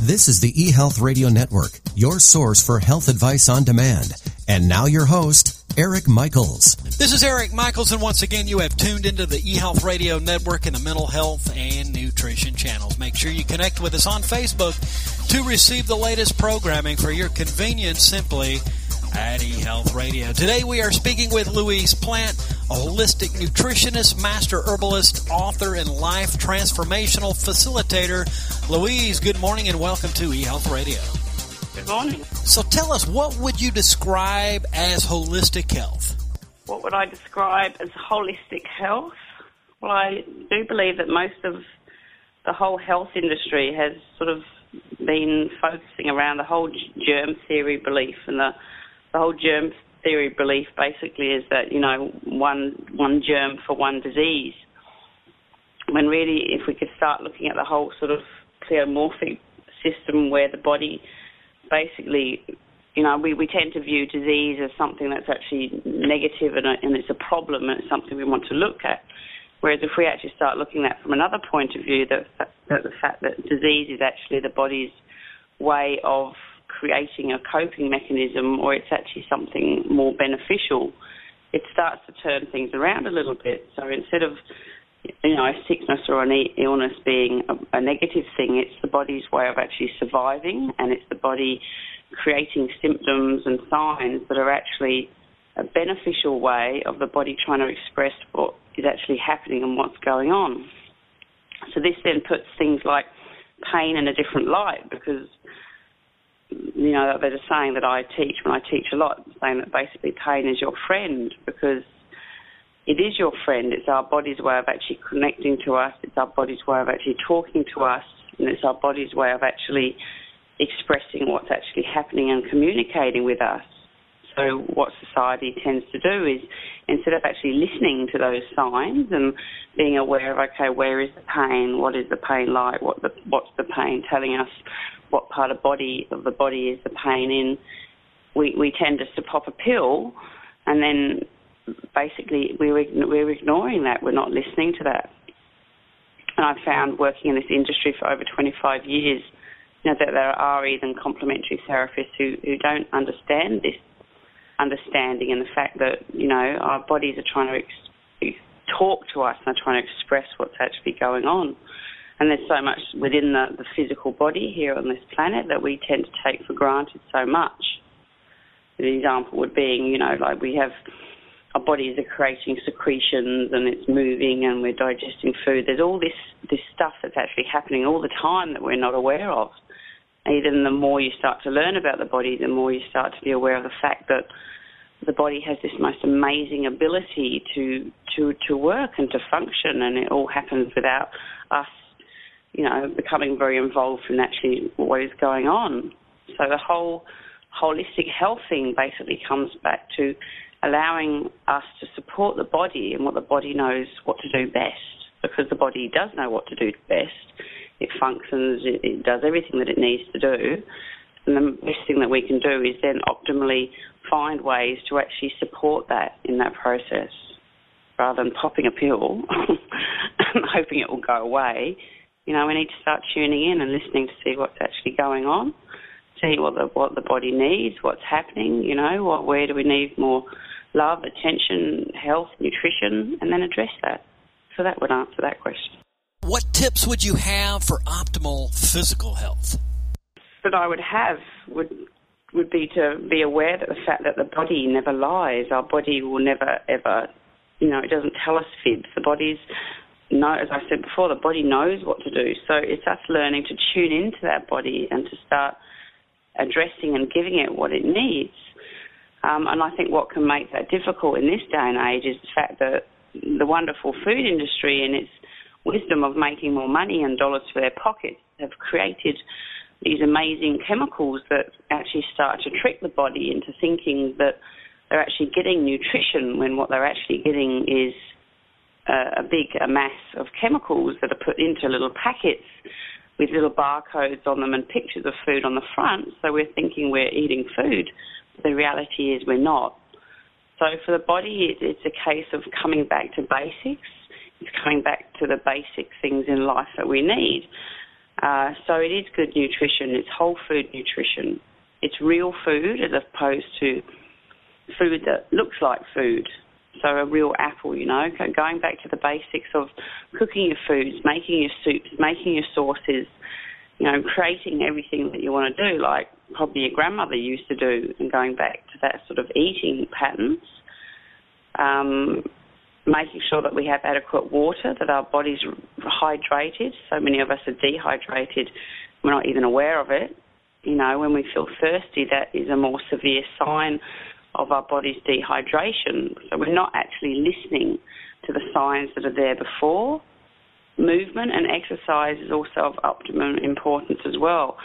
This is the eHealth Radio Network, your source for health advice on demand. And now your host, Eric Michaels. This is Eric Michaels, and once again, you have tuned into the eHealth Radio Network and the mental health and nutrition channels. Make sure you connect with us on Facebook to receive the latest programming for your convenience simply at eHealth Radio. Today we are speaking with Louise Plant, a holistic nutritionist, master herbalist, author, and life transformational facilitator. Louise, good morning and welcome to eHealth Radio. Good morning. So tell us, what would you describe as holistic health? What would I describe as holistic health? Well, I do believe that most of the whole health industry has sort of been focusing around the whole germ theory belief, and the whole germ theory belief basically is that, you know, one germ for one disease. When really, if we could start looking at the whole sort of pleomorphic system where the body basically, you know, we tend to view disease as something that's actually negative and it's a problem and it's something we want to look at. Whereas if we actually start looking at it from another point of view, that the fact that disease is actually the body's way of creating a coping mechanism, or it's actually something more beneficial, it starts to turn things around a little bit. So instead of, you know, a sickness or an illness being a negative thing, it's the body's way of actually surviving, and it's the body creating symptoms and signs that are actually a beneficial way of the body trying to express what is actually happening and what's going on. So this then puts things like pain in a different light, because, you know, there's a saying that I teach when I teach a lot, saying that basically pain is your friend, because it is your friend. It's our body's way of actually connecting to us. It's our body's way of actually talking to us, and it's our body's way of actually expressing what's actually happening and communicating with us. So what society tends to do is, instead of actually listening to those signs and being aware of, okay, where is the pain? What is the pain like? What's the pain telling us? What part of the body is the pain in? We tend just to pop a pill, and then basically we're ignoring that. We're not listening to that. And I've found, working in this industry for over 25 years, you know, that there are even complementary therapists who don't understand this understanding and the fact that, you know, our bodies are trying to talk to us and are trying to express what's actually going on. And there's so much within the physical body here on this planet that we tend to take for granted so much. The example would being, you know, like we have, our bodies are creating secretions and it's moving and we're digesting food. There's all this stuff that's actually happening all the time that we're not aware of. Even the more you start to learn about the body, the more you start to be aware of the fact that the body has this most amazing ability to work and to function, and it all happens without us, you know, becoming very involved in actually what is going on. So the whole holistic health thing basically comes back to allowing us to support the body and what the body knows what to do best, because the body does know what to do best. It functions, it does everything that it needs to do. And the best thing that we can do is then optimally find ways to actually support that in that process, rather than popping a pill and hoping it will go away. You know, we need to start tuning in and listening to see what's actually going on, see what the body needs, what's happening, you know, where do we need more love, attention, health, nutrition, and then address that. So that would answer that question. What tips would you have for optimal physical health? That I would have would be to be aware that the fact that the body never lies. Our body will never, ever, you know, it doesn't tell us fibs. The body's, as I said before, the body knows what to do. So it's us learning to tune into that body and to start addressing and giving it what it needs. And I think what can make that difficult in this day and age is the fact that the wonderful food industry and its wisdom of making more money and dollars for their pockets have created these amazing chemicals that actually start to trick the body into thinking that they're actually getting nutrition when what they're actually getting is a mass of chemicals that are put into little packets with little barcodes on them and pictures of food on the front. So we're thinking we're eating food. The reality is we're not. So for the body, it's a case of coming back to basics. It's coming back to the basic things in life that we need. So it is good nutrition. It's whole food nutrition. It's real food as opposed to food that looks like food. So a real apple, you know, going back to the basics of cooking your foods, making your soups, making your sauces, you know, creating everything that you want to do, like probably your grandmother used to do, and going back to that sort of eating patterns. Making sure that we have adequate water, that our body's hydrated. So many of us are dehydrated. We're not even aware of it. You know, when we feel thirsty, that is a more severe sign of our body's dehydration. So we're not actually listening to the signs that are there before. Movement and exercise is also of optimum importance as well.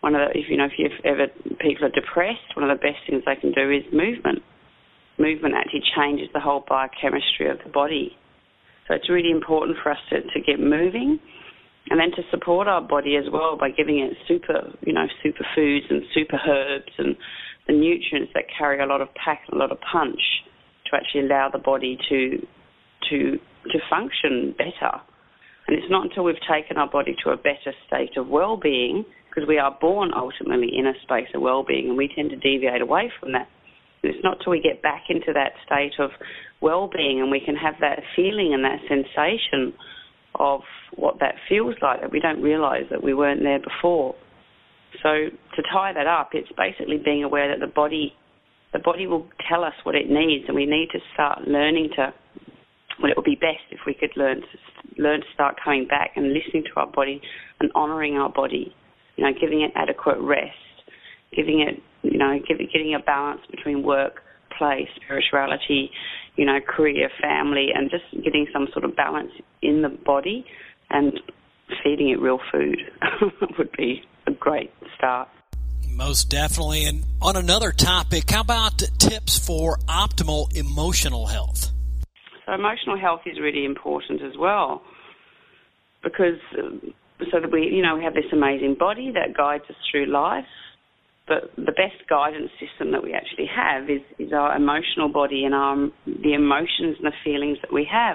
If people are depressed, one of the best things they can do is movement. Movement actually changes the whole biochemistry of the body. So it's really important for us to get moving, and then to support our body as well by giving it super foods and super herbs and the nutrients that carry a lot of pack and a lot of punch to actually allow the body to function better. And it's not until we've taken our body to a better state of well-being, because we are born ultimately in a space of well-being, and we tend to deviate away from that. It's not till we get back into that state of well-being and we can have that feeling and that sensation of what that feels like that we don't realise that we weren't there before. So to tie that up, it's basically being aware that the body will tell us what it needs, and we need to start learning to, well, it would be best if we could learn to start coming back and listening to our body and honouring our body, you know, giving it adequate rest, giving it, you know, getting a balance between work, play, spirituality, you know, career, family, and just getting some sort of balance in the body and feeding it real food would be a great start. Most definitely. And on another topic, how about tips for optimal emotional health? So emotional health is really important as well, because so that we have this amazing body that guides us through life. But the best guidance system that we actually have is our emotional body and the emotions and the feelings that we have.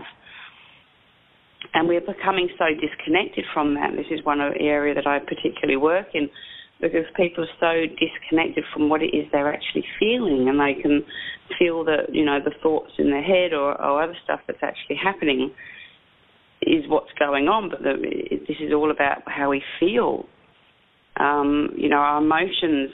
And we're becoming so disconnected from that. This is one area that I particularly work in, because people are so disconnected from what it is they're actually feeling, and they can feel that, you know, the thoughts in their head or other stuff that's actually happening is what's going on, but this is all about how we feel. Our emotions,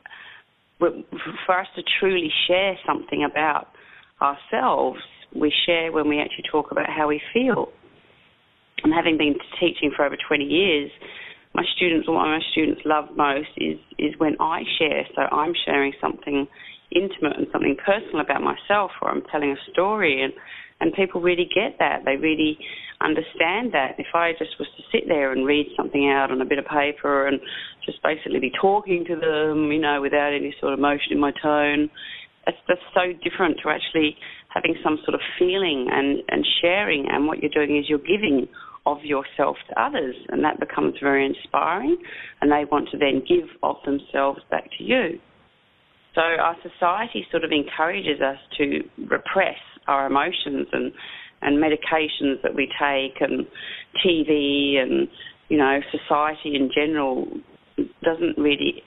for us to truly share something about ourselves, we share when we actually talk about how we feel. And having been teaching for over 20 years, what my students love most is when I share. So I'm sharing something intimate and something personal about myself, or I'm telling a story, and people really get that. They really understand that. If I just was to sit there and read something out on a bit of paper and just basically be talking to them, you know, without any sort of emotion in my tone, that's so different to actually having some sort of feeling and sharing. And what you're doing is you're giving of yourself to others, and that becomes very inspiring, and they want to then give of themselves back to you. So our society sort of encourages us to repress our emotions, and medications that we take, and TV, and, you know, society in general doesn't really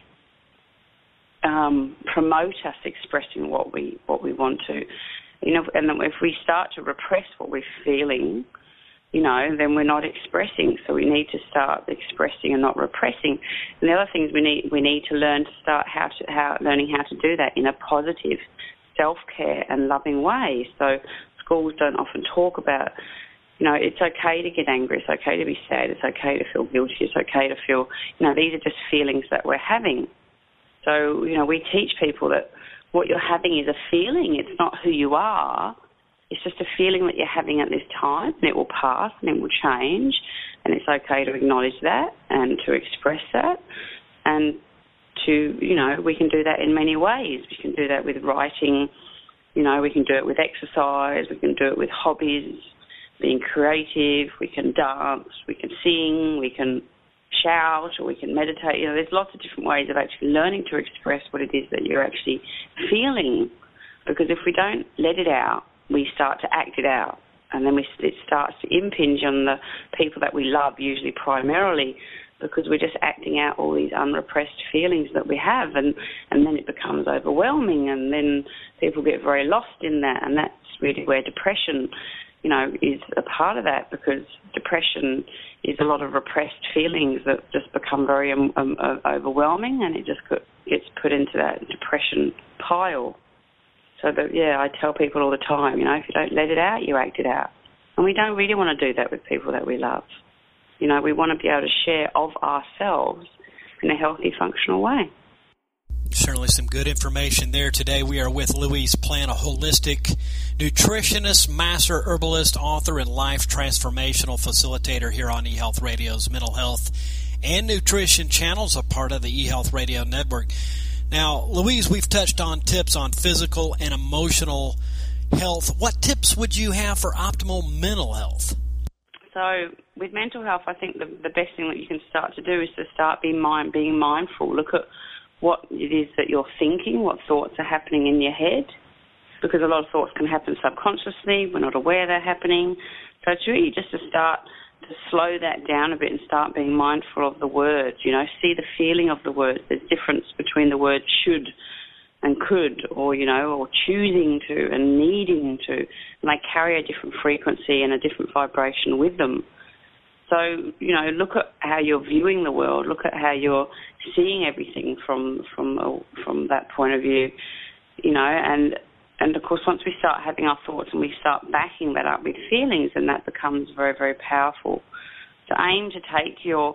promote us expressing what we want to. You know, and if we start to repress what we're feeling, you know, then we're not expressing. So we need to start expressing and not repressing. And the other things we need to learn to start learning how to do that in a positive self-care and loving way. So schools don't often talk about, you know, it's okay to get angry, it's okay to be sad, it's okay to feel guilty, it's okay to feel, you know, these are just feelings that we're having. So, you know, we teach people that what you're having is a feeling, it's not who you are. It's just a feeling that you're having at this time, and it will pass and it will change, and it's okay to acknowledge that and to express that. And to, you know, we can do that in many ways. We can do that with writing, you know, we can do it with exercise, we can do it with hobbies, being creative, we can dance, we can sing, we can shout, or we can meditate. You know, there's lots of different ways of actually learning to express what it is that you're actually feeling, because if we don't let it out, we start to act it out, and then it starts to impinge on the people that we love, usually primarily because we're just acting out all these unrepressed feelings that we have, and then it becomes overwhelming, and then people get very lost in that, and that's really where depression, is a part of that, because depression is a lot of repressed feelings that just become very overwhelming, and it just gets put into that depression pile. So I tell people all the time, if you don't let it out, you act it out. And we don't really want to do that with people that we love. We want to be able to share of ourselves in a healthy, functional way. Certainly some good information there today. We are with Louise Plant, a holistic nutritionist, master herbalist, author, and life transformational facilitator here on eHealth Radio's Mental Health and Nutrition channels, a part of the eHealth Radio Network. Now, Louise, we've touched on tips on physical and emotional health. What tips would you have for optimal mental health? So with mental health, I think the best thing that you can start to do is to start being mindful. Look at what it is that you're thinking, what thoughts are happening in your head, because a lot of thoughts can happen subconsciously. We're not aware they're happening. So it's really just to start to slow that down a bit and start being mindful of the words, see the feeling of the words. There's difference between the words should and could, or choosing to and needing to, and they carry a different frequency and a different vibration with them. So, look at how you're viewing the world, look at how you're seeing everything from that point of view, and of course once we start having our thoughts and we start backing that up with feelings, then that becomes very, very powerful. So aim to take your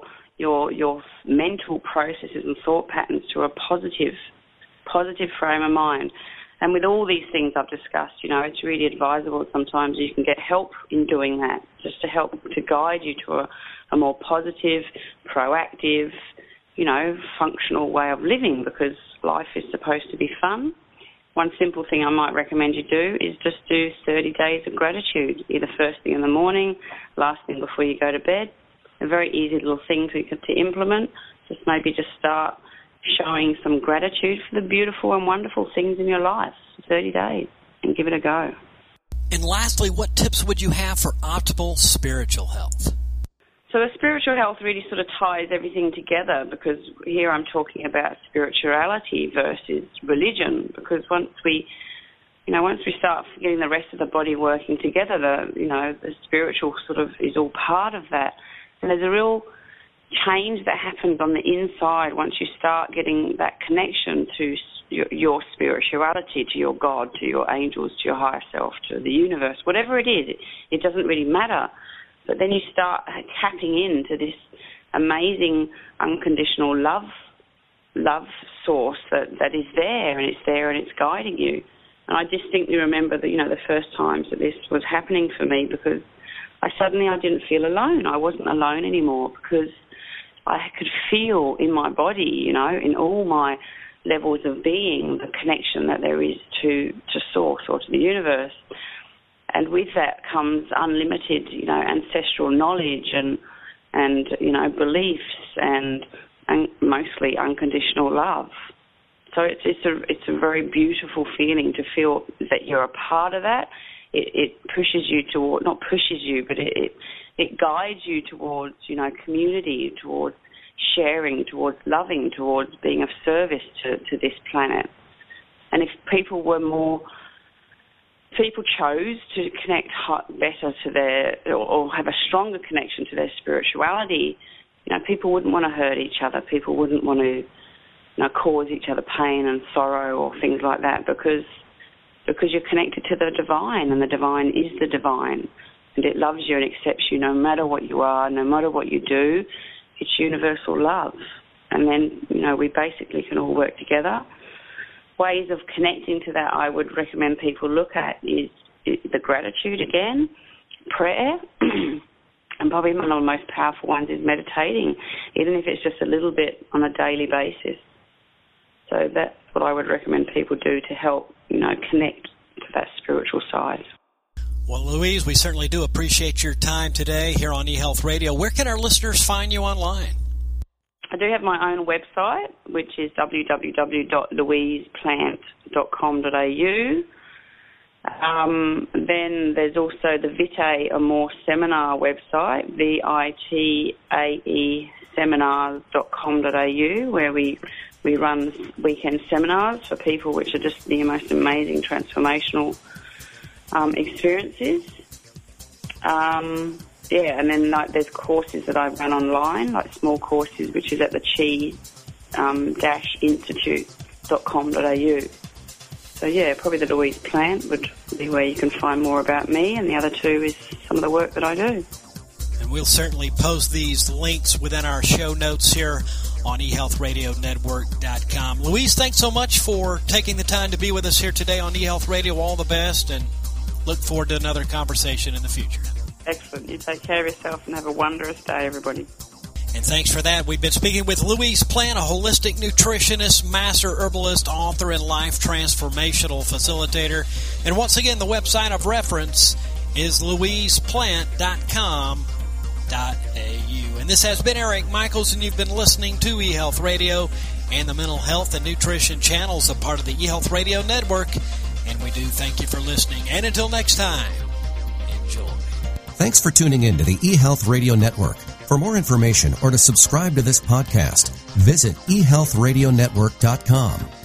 mental processes and thought patterns to a positive frame of mind. And with all these things I've discussed, it's really advisable sometimes you can get help in doing that, just to help to guide you to a more positive, proactive, functional way of living, because life is supposed to be fun. One simple thing I might recommend you do is just do 30 days of gratitude, either first thing in the morning, last thing before you go to bed. A very easy little thing to implement. Just start showing some gratitude for the beautiful and wonderful things in your life, 30 days, and give it a go. And lastly, what tips would you have for optimal spiritual health? So the spiritual health really sort of ties everything together, because here I'm talking about spirituality versus religion, because once we start getting the rest of the body working together, the spiritual sort of is all part of that. And there's a real change that happens on the inside once you start getting that connection to your spirituality, to your God, to your angels, to your higher self, to the universe, whatever it is. It doesn't really matter. But then you start tapping into this amazing unconditional love source that is there, and it's guiding you. And I distinctly remember that, the first times that this was happening for me, because I didn't feel alone. I wasn't alone anymore, because I could feel in my body, in all my levels of being, the connection that there is to Source or to the universe. And with that comes unlimited, ancestral knowledge and beliefs and mostly unconditional love. So it's a very beautiful feeling to feel that you're a part of that. It pushes you toward, not pushes you, but it guides you towards, community, towards sharing, towards loving, towards being of service to this planet. And if people chose to connect better to or have a stronger connection to their spirituality, people wouldn't want to hurt each other. People wouldn't want to, cause each other pain and sorrow or things like that, because you're connected to the divine, and the divine is the divine, and it loves you and accepts you no matter what you are, no matter what you do. It's universal love. And then, we basically can all work together. Ways of connecting to that I would recommend people look at is the gratitude again, prayer, and probably one of the most powerful ones is meditating, even if it's just a little bit on a daily basis. So that's what I would recommend people do to help, connect to that spiritual side. Well, Louise, we certainly do appreciate your time today here on eHealth Radio. Where can our listeners find you online? I do have my own website, which is www.louiseplant.com.au. Then there's also the Vitae Amor Seminar website, VITAE seminars.com.au, where we run weekend seminars for people, which are just the most amazing transformational experiences. And then there's courses that I run online, like small courses, which is at the chi-institute.com.au. So probably the Louise Plant would be where you can find more about me, and the other two is some of the work that I do. And we'll certainly post these links within our show notes here on eHealthRadioNetwork.com. Louise, thanks so much for taking the time to be with us here today on eHealth Radio. All the best, and look forward to another conversation in the future. Excellent. You take care of yourself and have a wondrous day, everybody. And thanks for that. We've been speaking with Louise Plant, a holistic nutritionist, master herbalist, author, and life transformational facilitator. And once again, the website of reference is louiseplant.com.au. And this has been Eric Michaels, and you've been listening to eHealth Radio and the Mental Health and Nutrition channels, a part of the eHealth Radio Network. And we do thank you for listening. And until next time, enjoy. Thanks for tuning in to the eHealth Radio Network. For more information or to subscribe to this podcast, visit eHealthRadioNetwork.com.